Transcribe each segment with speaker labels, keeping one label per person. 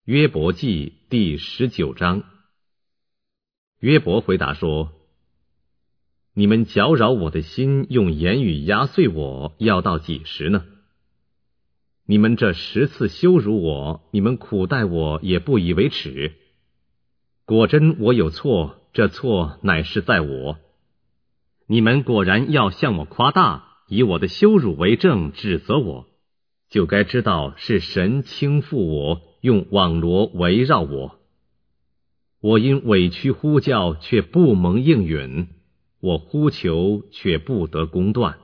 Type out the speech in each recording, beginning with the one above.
Speaker 1: 约伯记第19章。约伯回答说：你们搅扰我的心，用言语压碎我，要到几时呢？你们这10次羞辱我，你们苦待我也不以为耻。果真我有错，这错乃是在我。你们果然要向我夸大，以我的羞辱为证，指责我，就该知道是神倾覆我，用网罗围绕我。我因委屈呼叫，却不蒙应允；我呼求，却不得公断。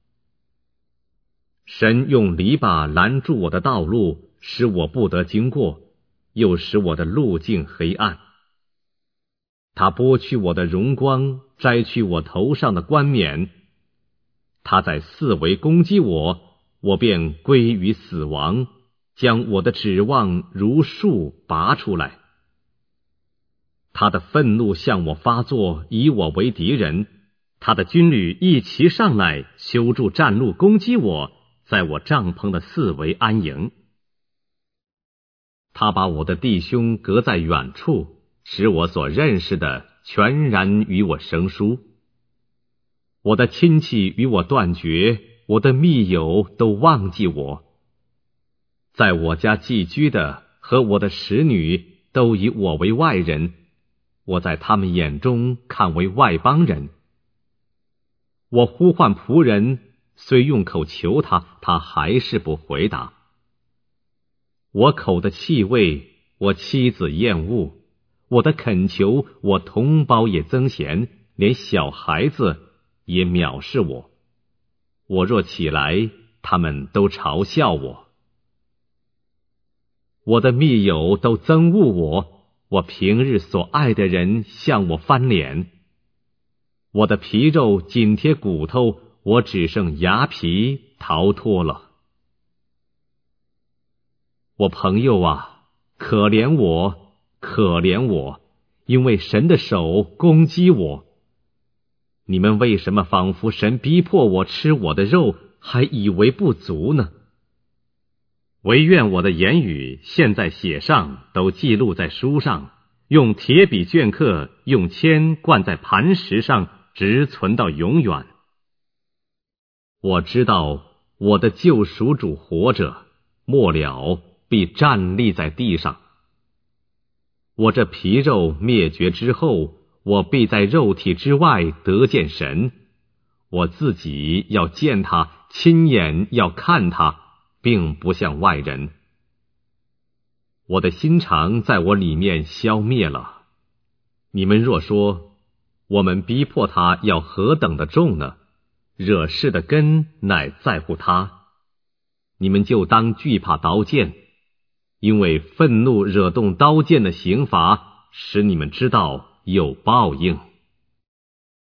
Speaker 1: 神用篱笆拦住我的道路，使我不得经过，又使我的路径黑暗。他剥去我的荣光，摘去我头上的冠冕。他在四围攻击我，我便归于死亡，将我的指望如树拔出来。他的愤怒向我发作，以我为敌人。他的军旅一齐上来，修筑战路攻击我，在我帐篷的四围安营。他把我的弟兄隔在远处，使我所认识的全然与我生疏。我的亲戚与我断绝，我的密友都忘记我。在我家寄居的和我的使女都以我为外人，我在他们眼中看为外邦人。我呼唤仆人，虽用口求他，他还是不回答。我口的气味，我妻子厌恶；我的恳求，我同胞也憎嫌，连小孩子也藐视我。我若起来，他们都嘲笑我。我的密友都憎恶我，我平日所爱的人向我翻脸。我的皮肉紧贴骨头，我只剩牙皮逃脱了。我朋友啊，可怜我，可怜我，因为神的手攻击我。你们为什么仿佛神逼迫我吃我的肉，还以为不足呢？惟愿我的言语现在写上，都记录在书上，用铁笔镌刻，用铅灌在磐石上，直存到永远。我知道我的救赎主活着，末了必站立在地上。我这皮肉灭绝之后，我必在肉体之外得见神。我自己要见他，亲眼要看他，并不像外人。我的心肠在我里面消灭了。你们若说，我们逼迫他要何等的重呢？惹事的根乃在乎他。你们就当惧怕刀剑，因为愤怒惹动刀剑的刑罚，使你们知道有报应。